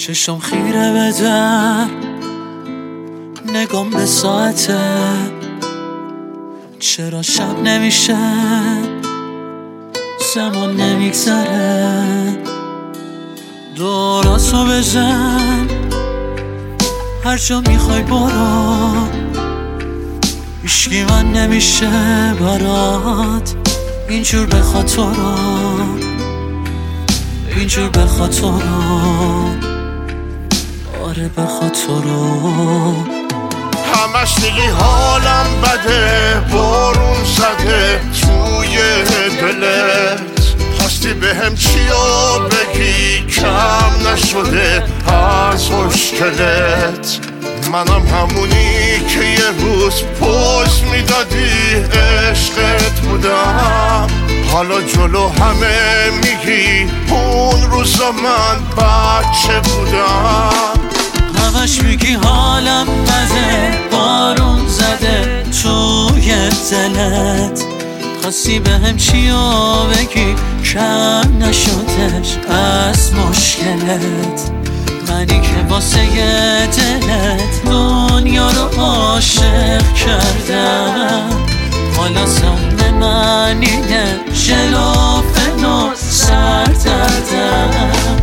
چشم خیره به در، نگام به ساعته، چرا شب نمیشه، زمان نمیگذره. دوراسو بزن، هر جا میخوای برو، هیچکی من نمیشه برات، اینجور بخواد تو رو، اینجور بخواد تو رو، آره بخواد تو رو. همش دیگی حالم بده، بارون زده توی دلت، خواستی بهم چیا بگی، کم نشده از مشکلت. منم همونی که یه روز پوز میدادی عشقت بودم، حالا جلو همه میگی اون روزا من بچه بودم. همش میگی حالم بده، بارون زده توی دلت، خواستی بهم چیا بگی، کم نشدش از مشکلت. منی که واسه دلت دنیا رو عاشق کردم، حالا سهم من اینه شلافن و سردردم.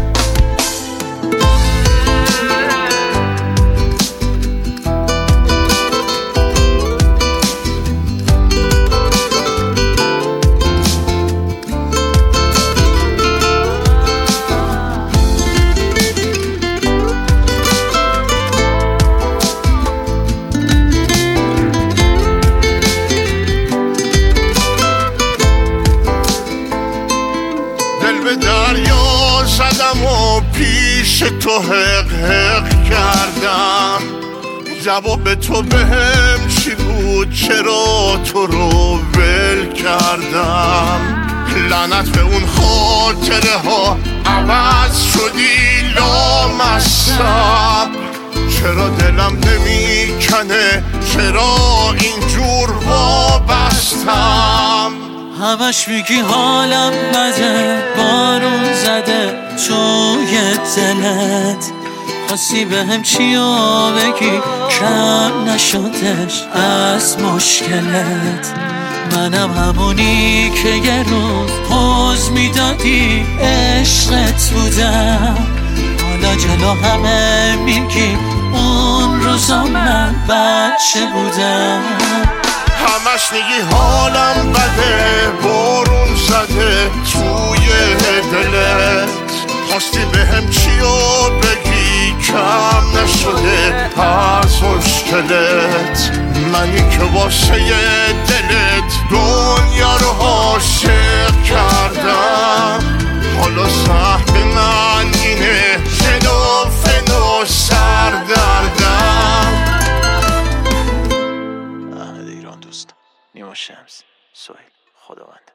به دریا زدم و پیش تو حق حق کردم، جواب تو بهم چی بود، چرا تو رو ول کردم. لعنت به اون خاطره ها، عوض شدی لامصب، چرا دلم نمیکنه، چرا اینجور وابستم. همش میگی حالم بده، بارون زده توی دلت، خواستی بهم چیا بگی، کم نشدش از مشکلت. منم همونی که یه روز پوز میدادی عشقت بودم، حالا جلو همه میگی اون روزا من بچه بودم. همش میگی حالم بده، بارون زده توی دلت، خواستی بهم چیا بگی، کم نشده از مشکلت. منی که واسه دلت دنیا رو عاشق کردم، حالا سهم من اینه شلافن و سردردم. ایران دوست، نیما شمس، سهیل، خداوند.